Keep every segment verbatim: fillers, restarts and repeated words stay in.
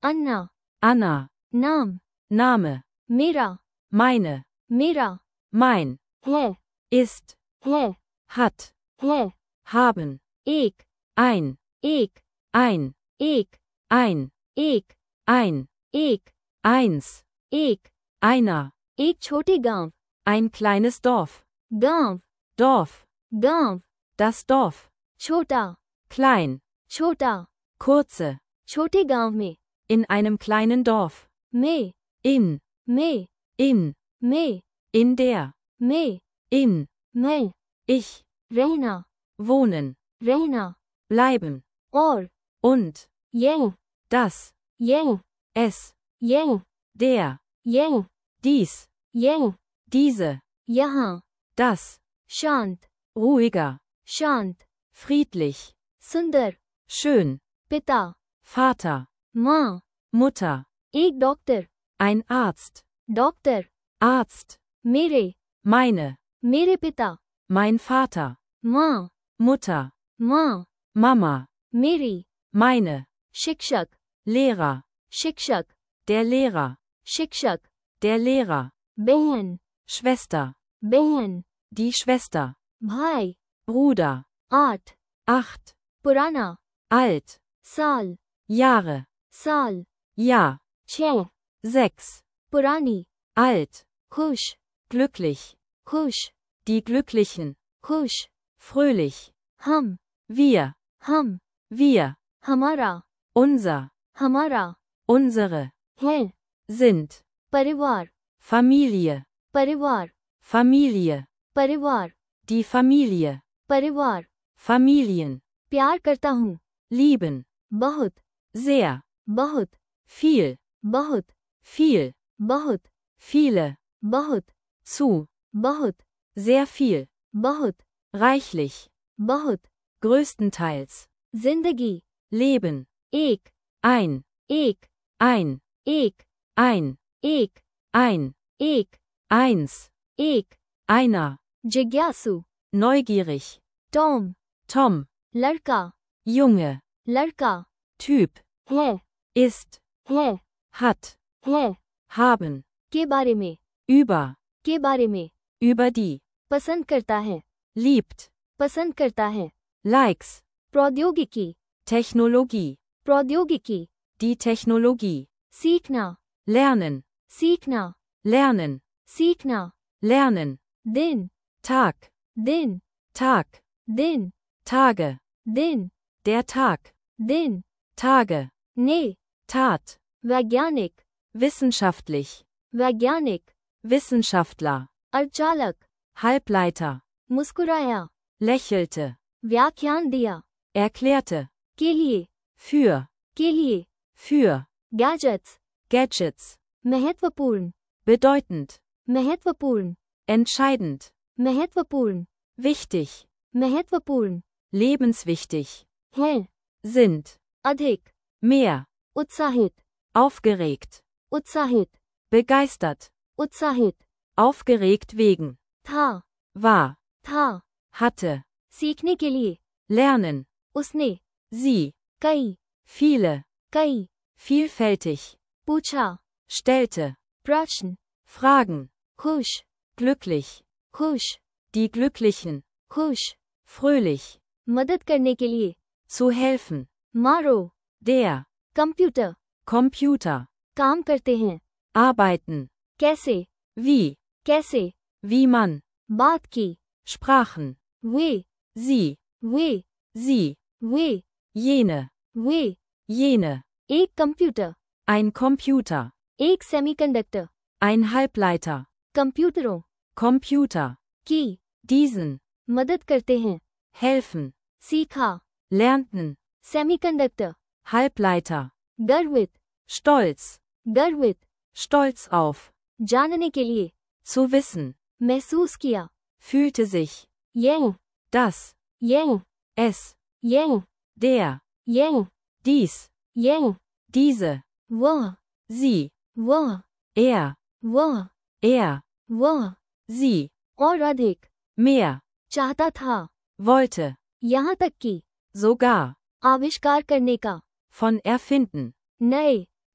अन्ना, Anna, नाम, Name, मेरा, meine, मेरा, mein, है, ist, है, hat, है, haben, एक, ein, एक, ein, एक, ein, एक, ein, एक, eins, एक, einer, एक छोटी गांव, ein kleines Dorf, गांव, Dorf, गांव, das Dorf, छोटा, klein, छोटा, kurze, छोटे गांव में, in einem kleinen Dorf, में, in, में, in, में, in der, में, in, मैं, ich, रहना, wohnen, रहना, bleiben, और, und, यह, das, यह, es, यह, der, यह, dies, यह, diese, यहाँ, das, शांत, ruhiger, शांत, friedlich, सुंदर, schön, पिता, Vater, माँ, Mutter, एक doctor, ein Arzt, doctor, Arzt, मेरे, meine, मेरे पिता, mein Vater, माँ, Mutter, माँ, Mama, मेरी, meine, शिक्षक, Lehrer, शिक्षक, der Lehrer, शिक्षक, der Lehrer, बहन, Schwester, बहन, die Schwester, भाई, Bruder, आठ, acht, पुराना, alt, साल, Jahre, साल, Jahr, छह, sechs, पुरानी, alt, खुश, glücklich, खुश, die Glücklichen, खुश, fröhlich, हम, wir, हम, wir, हमारा, unser, हमारा, unsere, है, sind, परिवार, Familie, परिवार, Familie, परिवार, die Familie, परिवार, Familien, प्यार करता हूँ, lieben, बहुत, sehr, बहुत, viel, बहुत, viel, बहुत, viele, बहुत, zu, बहुत, sehr viel, बहुत, reichlich, बहुत, größtenteils, जिंदगी, leben, एक, ein, एक, ein, एक, ein, एक, ein, एक, eins, एक, einer, जिज्ञासु, neugierig, टॉम, Tom, लड़का, Junge, लड़का, Typ, है, ist, है, hat, है, haben, के बारे में, über, के बारे में, über die, पसंद करता है, liebt, पसंद करता है, likes, प्रौद्योगिकी, Technologie, प्रौद्योगिकी, die Technologie, सीखना, lernen, सीखना, lernen, सीखना, lernen, दिन, Tag, दिन, Tag, दिन, Tage, दिन, der Tag, दिन, Tage, ने, Tat, वैज्ञानिक, wissenschaftlich, वैज्ञानिक, Wissenschaftler, अर्चालक, Halbleiter, मुस्कुराया, lächelte, व्याख्यान दिया, erklärte, के लिए, für, के लिए, für, गैजेट्स, Gadgets, महत्वपूर्ण, bedeutend, महत्वपूर्ण, entscheidend, महत्वपूर्ण, wichtig, महत्वपूर्ण, lebenswichtig, है, sind, अधिक, mehr, उत्साहित, aufgeregt, उत्साहित, begeistert, उत्साहित, aufgeregt wegen, था, war, था, hatte, सीखने के लिए, lernen, उसने, sie, कई, viele, कई, vielfältig, पूछा, stellte, प्रश्न, fragen, खुश, glücklich, खुश, die Glücklichen, खुश, fröhlich, मदद करने के लिए, zu helfen, मारो, der, कंप्यूटर, Computer, काम करते हैं, arbeiten, कैसे, wie, कैसे, wie man, बात की, sprachen, वे, sie, वे, sie, वे, jene, वे, jene, एक कंप्यूटर, ein Computer, एक सेमीकंडक्टर, ein Halbleiter, कंप्यूटरों, Computer, की, diesen, मदद करते हैं, helfen, सीखा, lernten, सेमीकंडक्टर, Halbleiter, गर्वित, stolz, गर्वित, stolz auf, जानने के लिए, zu wissen, महसूस किया, fühlte sich, यह, das, यह, es, यह, der, यह, dies, यह, diese, वह, sie, वह, er, वह, er, वह, sie, और अधिक, mehr, चाहता था, wollte, यहाँ तक कि, sogar, आविष्कार करने का, von erfinden, नए,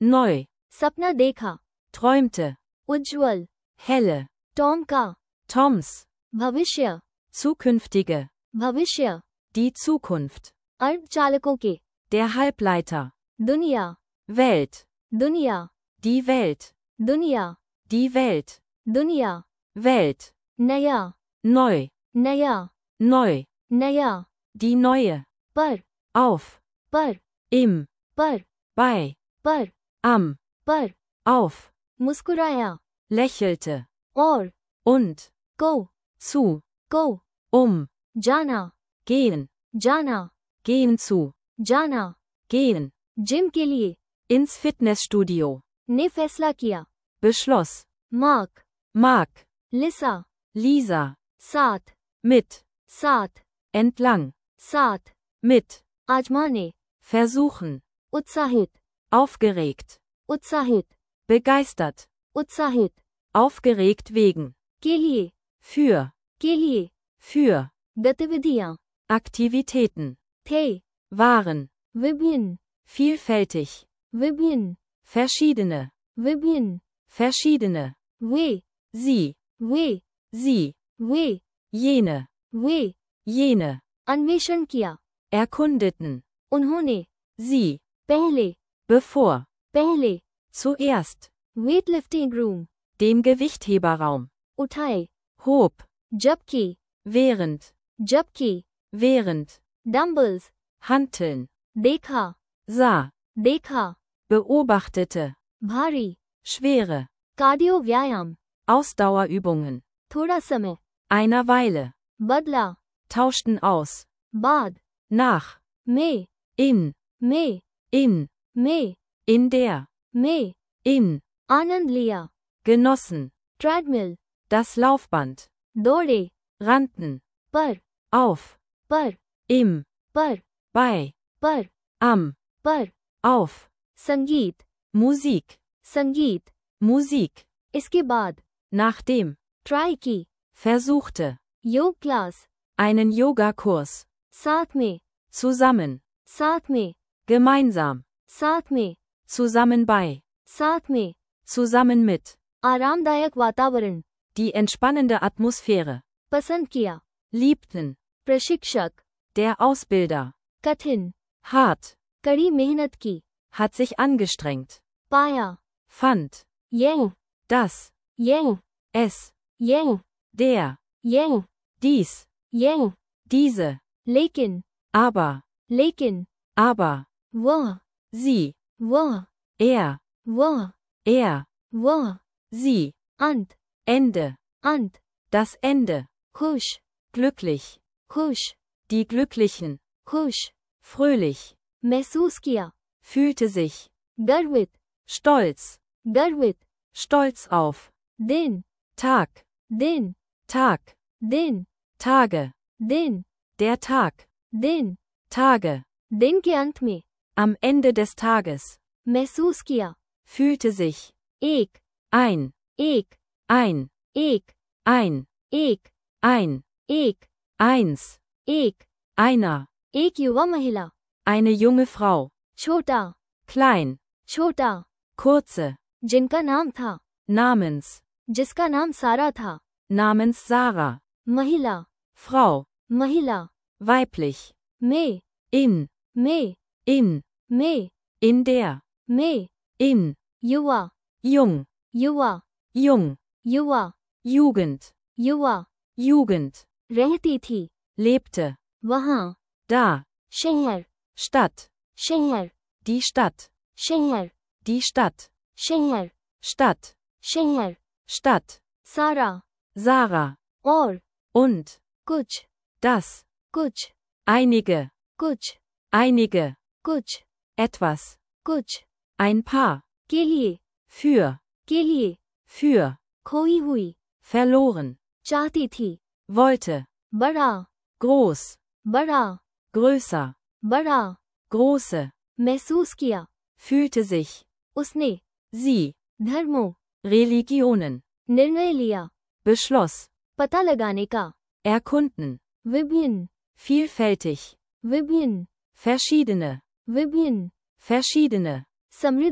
neu, सपना देखा, träumte, उज्ज्वल, helle, टॉम का, Toms, भविष्य, zukünftige, भविष्य, die Zukunft, अर्धचालकों के, der Halbleiter, दुनिया, Welt, दुनिया, die Welt, दुनिया, die Welt, दुनिया, Welt, नया, neu, नया, neu, नया, die neue, पर, auf, पर, im, पर, bei, पर, am, पर, auf, मुस्कुराया, lächelte, और, und, को, zu, को, um, जाना, gehen, जाना, gehen zu, जाना, gehen, जिम के लिए, ins Fitnessstudio, ने फैसला किया, beschloss, Mark, Mark, Lisa, Lisa, साथ, mit, साथ, entlang, साथ, mit, आजमाने, versuchen, उत्साहित, aufgeregt, उत्साहित, begeistert, उत्साहित, aufgeregt wegen, के लिए, für, के लिए, für, गतिविधियां, Aktivitäten, थे, waren, विभिन्न, vielfältig, विभिन्न, verschiedene, विभिन्न, verschiedene, वे, sie, वे, sie, वे, jene, वे, jene, अन्वेषण किया, erkundeten, उन्होंने, sie, पहले, bevor, पहले, zuerst, weightlifting room, den Gewichtheberraum, उठाए, hob, जबकि, während, जबकि, während, डंबल्स, Hanteln, देखा, sah, देखा, beobachtete, भारी, schwere, कार्डियो व्यायाम, Ausdauerübungen, थोड़ा समय, einer Weile, बदला, tauschten aus, बाद, nach, में, in, में, in, में, in der, में, in, आनंद लिया, genossen, ट्रेडमिल, das Laufband, दौड़े, rannten, पर, auf, पर, im, पर, bei, पर, am, पर, auf, संगीत, Musik, संगीत, Musik, इसके बाद, nachdem, ट्राई की, versuchte, योग क्लास, einen Yogakurs, साथ में, zusammen, साथ में, gemeinsam, साथ में, zusammen bei, साथ में, zusammen mit, आरामदायक वातावरण, die entspannende Atmosphäre, पसंद किया, liebten, प्रशिक्षक, der Ausbilder, कठिन, hart, कड़ी मेहनत की, hat sich angestrengt, पाया, fand, यह, das, यह, es, यह, der, यह, dies, यह, diese, लेकिन, aber, लेकिन, aber, वह, sie, वह, er, वह, er, वह, sie, अंत, Ende, अंत, das Ende, खुश, glücklich, खुश, die Glücklichen, खुश, fröhlich, महसूस किया, fühlte sich, गर्वित, stolz, गर्वित, stolz auf, दिन, Tag, दिन, Tag, दिन, Tage, दिन, der Tag, दिन, Tage, दिन के अंत में, am Ende des Tages, महसूस किया, fühlte sich, एक, ein, एक, ein, एक, ein, एक, ein, एक, eins, एक, einer, एक युवा महिला, eine junge Frau, छोटा, klein, छोटा, kurze, जिनका नाम था, namens, जिसका नाम सारा था, namens Sarah, महिला, Frau, महिला, weiblich, में, in, में, in, में, in der, में, in, युवा, jung, युवा, jung, युवा, Jugend, युवा, Jugend, रहती थी, lebte, वहाँ, da, शहर, Stadt, शहर, die Stadt, शहर, die Stadt, शहर, Stadt, शहर, Stadt, सारा, Sarah, और, und, कुछ, das, कुछ, einige, कुछ, einige, कुछ, etwas, कुछ, ein paar, के लिए, für, के लिए, für, खोई हुई, verloren, चाहती थी, wollte, बड़ा, groß, बड़ा, größer, बड़ा, große, महसूस किया, fühlte sich, उसने, sie, धर्मों, Religionen, निर्णय लिया, beschloss, पता लगाने का, erkunden, विभिन्न, vielfältig, विभिन्न, verschiedene, विभिन्न, verschiedene, समृद्ध,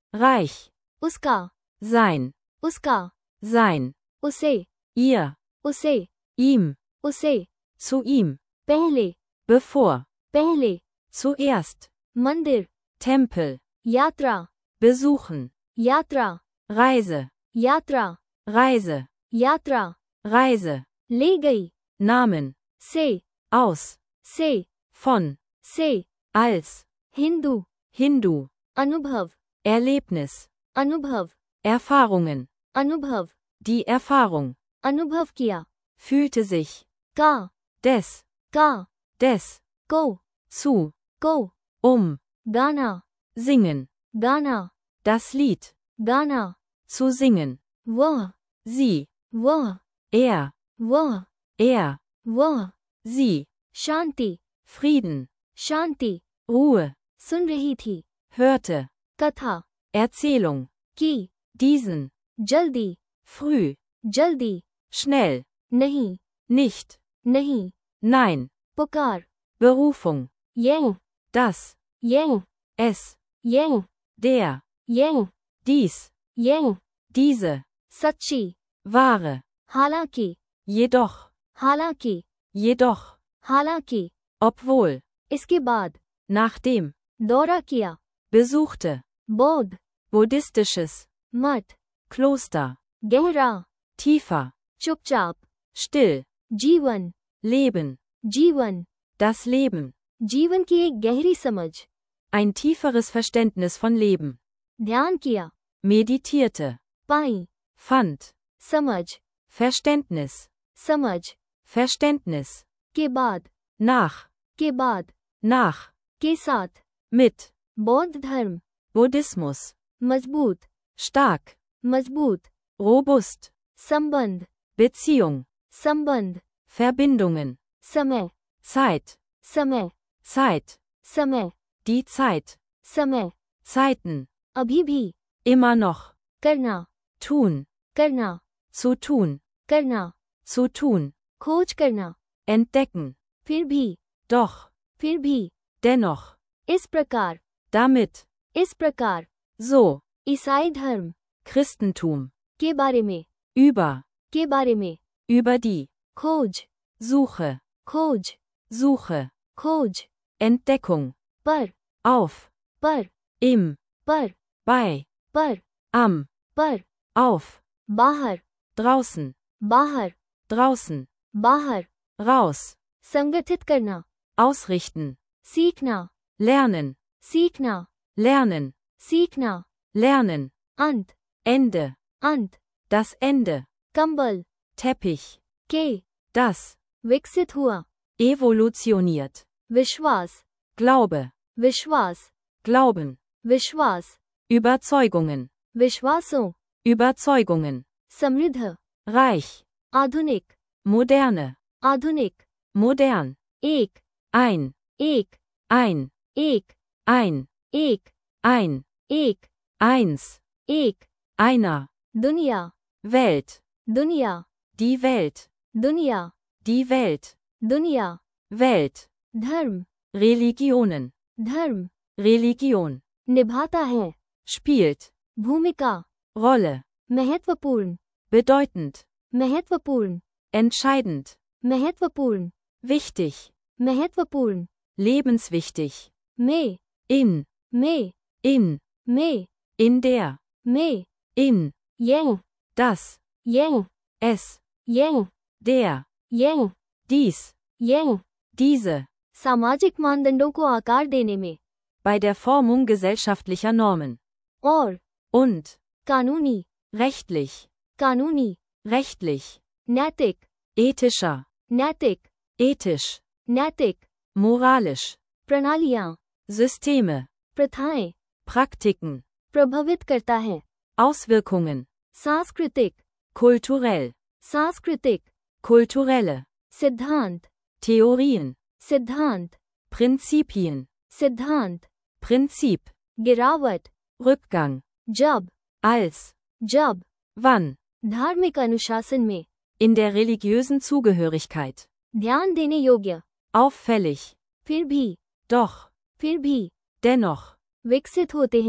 reich, उसका, sein, उसका, sein, उसे, ihr, उसे, ihm, उसे, zu ihm, पहले, bevor, पहले, zuerst, मंदिर, Tempel, यात्रा, besuchen, यात्रा, Reise, यात्रा, Reise, यात्रा, Reise, ले गई, Namen, से, aus, से, von, से, als, हिंदू, Hindu, अनुभव, Erlebnis, अनुभव, Erfahrungen, अनुभव, die Erfahrung, अनुभव किया, fühlte sich, का, des, का, des, को, zu, को, um, गाना, singen, गाना, das Lied, गाना, zu singen, वह, sie, वह, er, वह, er, वह, sie, शांति, Frieden, शांति, Ruhe, सुन रही थी, hörte, कथा, Erzählung, की, diesen, जल्दी, früh, जल्दी, schnell, नहीं, nicht, नहीं, nein, पुकार, Berufung, ये, das, ये, es, ये, der, ये, dies, ये, diese, सच्ची, wahre, हालांकि, jedoch, हालांकि, jedoch, हालांकि, obwohl, इसके बाद, nachdem, दौरा किया, besuchte, बौद्ध, buddhistisches, मठ, Kloster, गहरा, tiefer, चुपचाप, still, जीवन, Leben, जीवन, das Leben, जीवन की एक गहरी समझ, ein tieferes Verständnis von Leben, ध्यान किया, meditierte, पाई, fand, समझ, Verständnis, समझ, Verständnis, के बाद, nach, के बाद, nach, के साथ, mit, बौद्ध धर्म, Buddhismus, मजबूत, stark, मजबूत, robust, संबंध, Beziehung, संबंध, Verbindungen, समय, Zeit, समय, Zeit, समय, die Zeit, समय, Zeiten, अभी भी, immer noch, करना, tun, करना, zu tun, करना, zu tun, खोज करना, entdecken, फिर भी, doch, फिर भी, dennoch, इस प्रकार, damit, इस प्रकार, so, ईसाई धर्म, Christentum, के बारे में, über, के बारे में, über die, खोज, Suche, खोज, Suche, खोज, Entdeckung, पर, auf, पर, im, पर, bei, पर, am, पर, auf, बाहर, draußen, बाहर, draußen, बाहर, raus, संगठित करना, ausrichten, सीखना, lernen, सीखना, lernen, सीखना, lernen, अंत, Ende, अंत, das Ende, कंबल, Teppich, के, das, विकसित हुआ, evolutioniert, विश्वास, Glaube, विश्वास, Glauben, विश्वास, Überzeugungen, विश्वासों, Überzeugungen, समृद्ध, reich, आधुनिक, moderne, आधुनिक, modern, एक, ein, एक, ein, एक, ein, एक, ein, एक, eins, एक, einer, दुनिया, Welt, दुनिया, die Welt, दुनिया, die Welt, दुनिया, Welt, धर्म, Religionen, धर्म, Religion, निभाता है, spielt, भूमिका, Rolle, महत्वपूर्ण, bedeutend, महत्वपूर्ण, entscheidend, महत्वपूर्ण, wichtig, महत्वपूर्ण, lebenswichtig, में, in, में, in, में, in der, में, in, ये, das, ये, es, ये, der, ये, dies, ये, diese, सामाजिक मानदंडों को आकार देने में, bei der Formung gesellschaftlicher Normen, और, und, कानूनी, rechtlich, कानूनी, rechtlich, नैतिक, ethischer, नैतिक, ethisch, नैतिक, moralisch, प्रणालियाँ, Systeme, प्रथाएं, Praktiken, प्रभावित करता है, Auswirkungen, सांस्कृतिक, kulturell, सांस्कृतिक, kulturelle, सिद्धांत, Theorien, सिद्धांत, Prinzipien, सिद्धांत, Prinzip, गिरावट, Rückgang, जब, als, जब, wann, धार्मिक अनुशासन में, in der religiösen Zugehörigkeit, ध्यान देने योग्य, auffällig, फिर भी, doch, फिर भी, dennoch, विकसित होते हैं,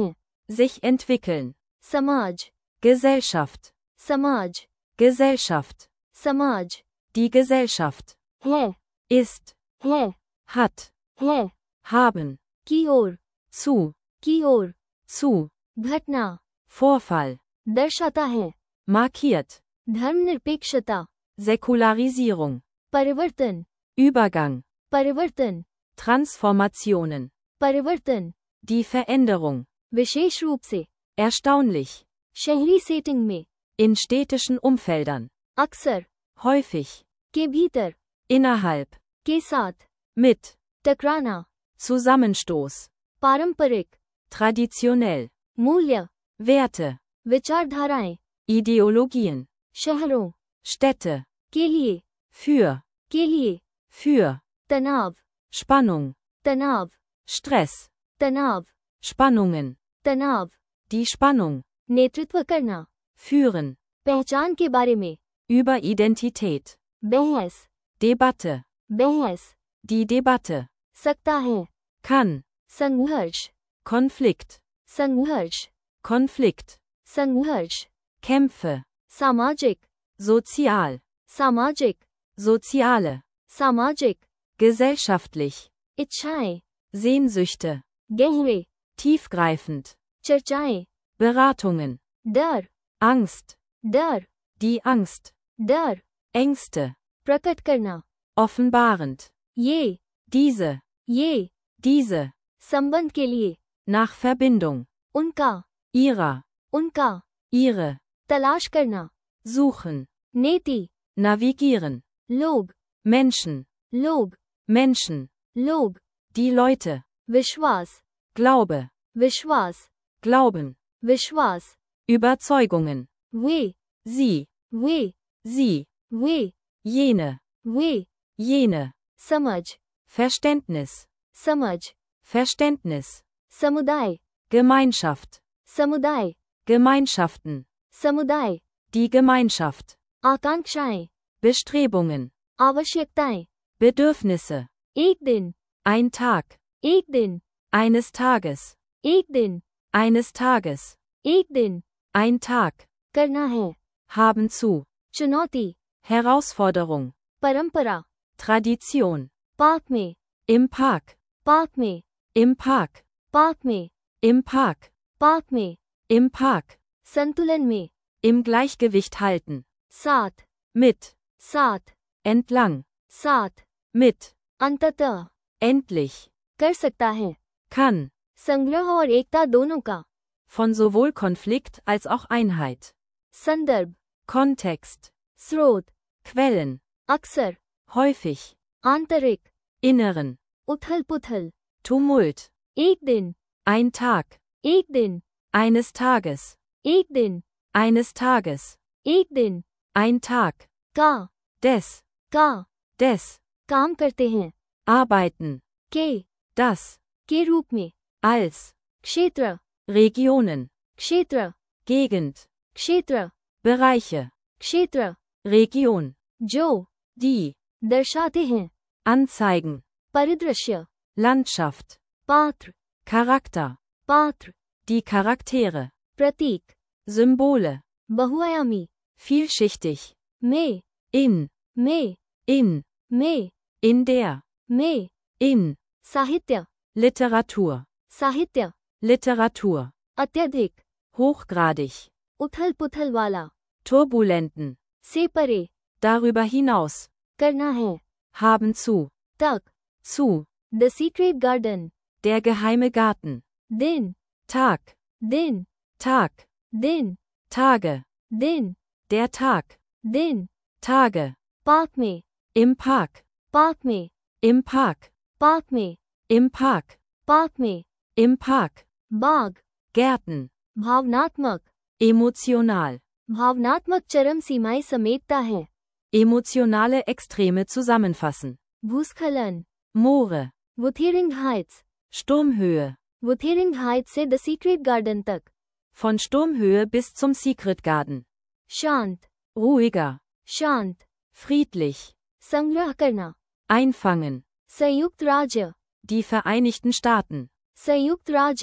Sich entwickeln. समाज Gesellschaft. समाज Gesellschaft. समाज Die Gesellschaft. है Ist. है Hat. है Haben. की ओर Zu. की ओर Zu. घटना Vorfall. दर्शाता है Markiert. धर्मनिरपेक्षता Säkularisierung. परिवर्तन Übergang. परिवर्तन Transformationen. परिवर्तन Die Veränderung. विशेष रूप से Erstaunlich. शहरी सेटिंग में In städtischen Umfeldern. अक्सर Häufig. के भीतर Innerhalb. के साथ Mit. टकराना Zusammenstoß. पारंपरिक Traditionell. मूल्य Werte. विचारधाराएं Ideologien. शहरों Städte. के लिए Für. के लिए Für. तनाव Spannung. तनाव Stress. तनाव Spannungen. तनाव Die Spannung. नेतृत्व करना Führen. पहचान के बारे में Über Identität. बहस Debatte. बहस Die Debatte. सकता है Kann. संघर्ष Konflikt. संघर्ष Konflikt. संघर्ष Kämpfe. सामाजिक Sozial. सामाजिक Soziale. सामाजिक Gesellschaftlich. इच्छाएं Sehnsüchte. गहरे Tiefgreifend. चर्चाएं Beratungen. डर Angst. डर Die Angst. डर Ängste. प्रकट करना Offenbarend. ये Diese. ये Diese. संबंध के लिए Nach Verbindung. उनका Ihrer. उनका Ihre. तलाश करना Suchen. नीति Navigieren. लोग Menschen. लोग Menschen. लोग Die Leute. विश्वास Glaube. विश्वास Glauben. विश्वास Überzeugungen. वे Sie. वे Sie. वे Jene. वे Jene. समझ Verständnis. समझ Verständnis. समुदाय Gemeinschaft. समुदाय Gemeinschaften. समुदाय Die Gemeinschaft. आकांक्षाएं Bestrebungen. आवश्यकताएं Bedürfnisse. एक दिन Ein Tag. एक दिन Eines Tages. एक दिन Eines Tages. एक दिन Ein Tag. करना है Haben zu. चुनौती Herausforderung. परंपरा Tradition. पार्क में Im Park. पार्क में Im Park. पार्क में Im Park. पार्क में Im Park. संतुलन में Im Gleichgewicht halten. साथ Mit. साथ Entlang. साथ Mit. अंततः Endlich. कर सकता है Kann. संग्रह और एकता दोनों का Von sowohl Konflikt als auch Einheit. संदर्भ Kontext. स्रोत Quellen. अक्सर Häufig. आंतरिक Inneren. उथल पुथल Tumult. एक दिन Ein Tag. एक दिन Eines Tages. एक दिन Eines Tages. एक दिन Ein Tag. का Des. का Des. काम करते हैं Arbeiten. के Das. के रूप में Als. क्षेत्र Regionen. क्षेत्र Gegend. क्षेत्र Bereiche. क्षेत्र Region. जो Die. दर्शाते हैं Anzeigen. परिदृश्य Landschaft. पात्र Charakter. पात्र Die Charaktere. प्रतीक Symbole. बहुआयामी Vielschichtig. में In. में In. में In der. में In. साहित्य Literatur. साहित्य Literatur. अत्यधिक Hochgradig. उथल पुथल वाला Turbulenten. से परे Darüber hinaus. करना है Haben zu. तक Zu. The Secret Garden Der geheime Garten. दिन Tag. दिन Tag. दिन Tage. दिन Der Tag. दिन Tage. पार्क में Im Park. पार्क में Im Park. पार्क में Im Park. पार्क में Im Park. बाग Gärten. भावनात्मक Emotional. भावनात्मक चरम सीमाएं समेटता है Emotionale Extreme zusammenfassen. भूस्खलन Moore. Wuthering Heights Sturmhöhe. Wuthering Heights से द सीक्रेट गार्डन तक Von Sturmhöhe bis zum Secret Garden. शांत Ruhiger. शांत Friedlich. संग्रह करना Einfangen. संयुक्त राज्य Die Vereinigten Staaten. संयुक्त राज्य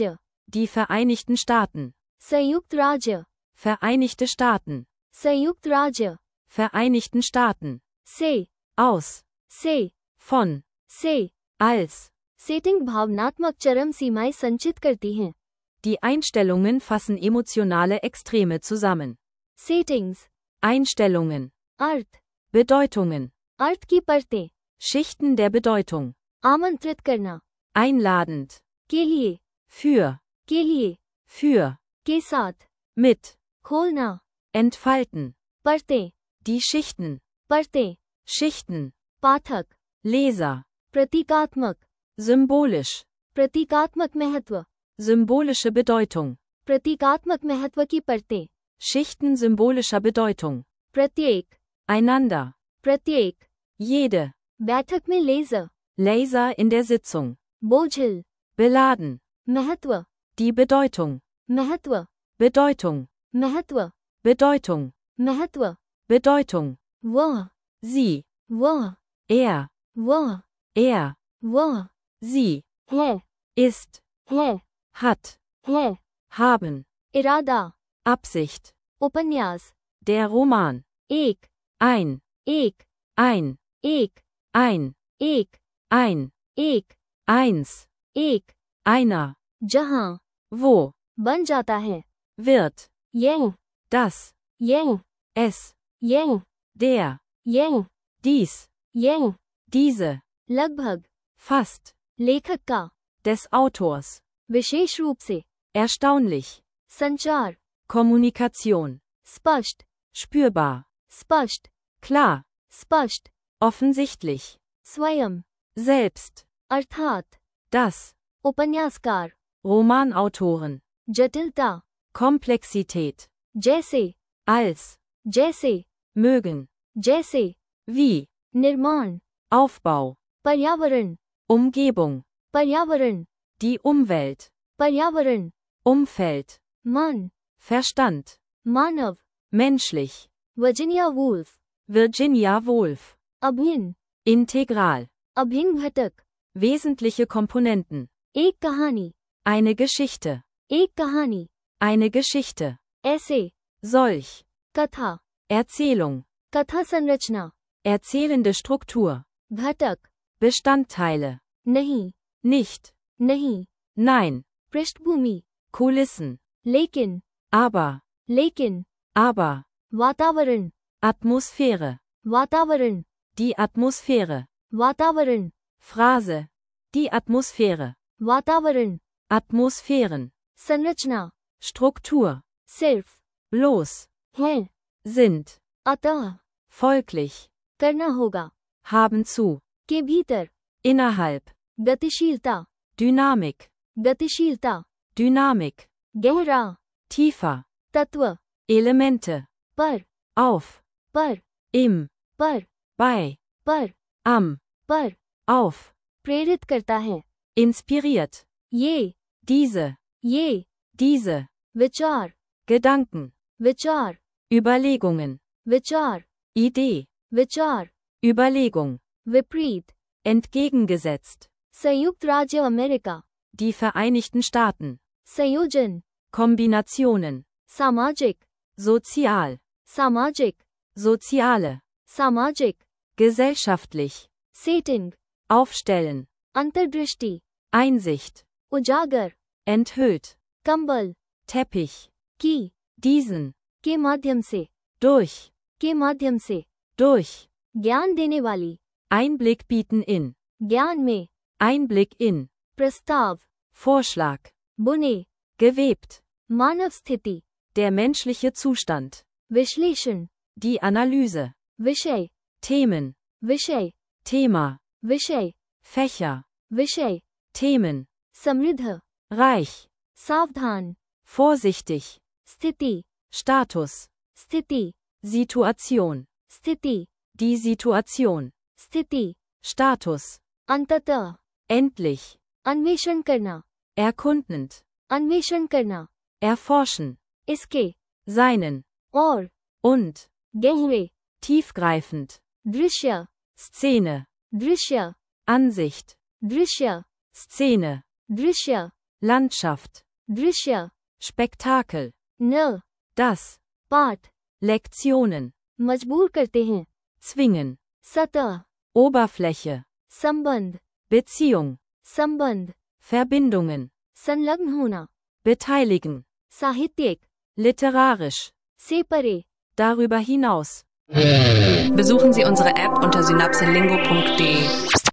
Die Vereinigten Staaten. संयुक्त राज्य, Vereinigte Staaten. संयुक्त राज्य, Vereinigten Staaten. से, Aus. से, Von. से, Als. सेटिंग भावनात्मक चरम सीमाएं संचित करती हैं. Die Einstellungen fassen emotionale Extreme zusammen. Settings, Einstellungen. अर्थ, Bedeutungen. अर्थ की परतें, Schichten der Bedeutung. आमंत्रित करना, Einladend. के लिए, Für. के लिए, Für. के साथ, Mit. खोलना, Entfalten. परतें, Die Schichten. परतें, Schichten. पाठक, Leser. प्रतीकात्मक, Symbolisch. प्रतीकात्मक महत्व, Symbolische Bedeutung. प्रतीकात्मक महत्व की परतें, Schichten symbolischer Bedeutung. प्रत्येक, Einander. प्रत्येक, Jede. बैठक में laser, Laser in der Sitzung. बोझिल, Beladen. महत्व, Die Bedeutung. महत्व, Bedeutung. महत्व, Bedeutung. महत्व, Bedeutung. वह, Sie. वह, Er. वह, Er. वह, Sie. है, Ist. है, Hat. है, Haben. इरादा, Absicht. उपन्यास, Der Roman. एक, Ein. एक, Ein. एक, Ein. एक, Ein. एक, Eins. एक, Einer. जहां, Wo. बन जाता है, Wird. यह, Das. यह, Es. यह, Der. यह, Dies. यह, Diese. लगभग, Fast. लेखक का, Des Autors. विशेष रूप से, Erstaunlich. संचार, Kommunikation. स्पष्ट, Spürbar. स्पष्ट, Klar. स्पष्ट, Offensichtlich. स्वयं, Selbst. अर्थात, Das. उपन्यासकार, Romanautoren. जटिलता, Komplexität. जैसे, Als. जैसे, Mögen. जैसे, Wie. निर्माण, Aufbau. पर्यावरण, Umgebung. पर्यावरण, Die Umwelt. पर्यावरण, Umfeld. मन, Verstand. मानव, Menschlich. Virginia Woolf, Virginia Woolf. अभिन्न, Integral. अभिन्न घटक, Wesentliche Komponenten. एक कहानी, Eine Geschichte. एक कहानी, Eine Geschichte. ऐसे, Solch. कथा, Erzählung. कथा संरचना, Erzählende Struktur. घटक, Bestandteile. नहीं, Nicht. नहीं, Nein. पृष्ठभूमि, Kulissen. लेकिन, Aber. लेकिन, Aber. वातावरण, Atmosphäre. वातावरण, Die Atmosphäre. वातावरण, Phrase. Die Atmosphäre. वातावरण, Atmosphären. संरचना, Struktur. सिर्फ, Bloß. है, Sind. अतः, Folglich. करना होगा, Haben zu. के भीतर, Innerhalb. गतिशीलता, Dynamik. गतिशीलता, Dynamik. गहरा, Tiefer. तत्व, Elemente. पर, Auf. पर, Im. पर, Bei. पर, Am. पर, Auf. प्रेरित करता है, Inspiriert. ये, Diese. ये, Diese. विचार, Gedanken. विचार, Überlegungen. विचार, Idee. विचार, Überlegung. विपरीत, Entgegengesetzt. संयुक्त राज्य अमेरिका, Die Vereinigten Staaten. संयोजन, Kombinationen. सामाजिक, Sozial. सामाजिक, Soziale. सामाजिक, Gesellschaftlich. Setting, Aufstellen. अंतर्दृष्टि, Einsicht. उजागर, Enthüllt. कंबल, Teppich. की, Diesen. के माध्यम से, Durch. के माध्यम से, Durch. ज्ञान देने वाली, Einblick bieten in. ज्ञान में, Einblick in. प्रस्ताव, Vorschlag. बुने, Gewebt. मानव स्थिति, Der menschliche Zustand. विश्लेषण, Die Analyse. विषय, Themen. विषय, Thema. विषय, Fächer. विषय, Themen. समृद्ध, Reich. सावधान, Vorsichtig. स्थिति, Status. स्थिति, Situation. स्थिति, Die Situation. स्थिति, Status. अंततः, Endlich. अन्वेषण करना, Erkundend. अन्वेषण करना, Erforschen. इसके, Seinen. और, Und. गहरे, Tiefgreifend. दृश्य, Szene. दृश्य, Ansicht. दृश्य, Szene. दृश्य, Landschaft. दृश्य, Spektakel, न, das, पाठ, Lektionen, मजबूर करते हैं, zwingen, सतह, Oberfläche, संबंध, Beziehung, संबंध, Verbindungen, संलग्न होना, beteiligen, साहित्यिक, literarisch, से परे. darüber hinaus. Besuchen Sie unsere App unter synapselingo punkt de.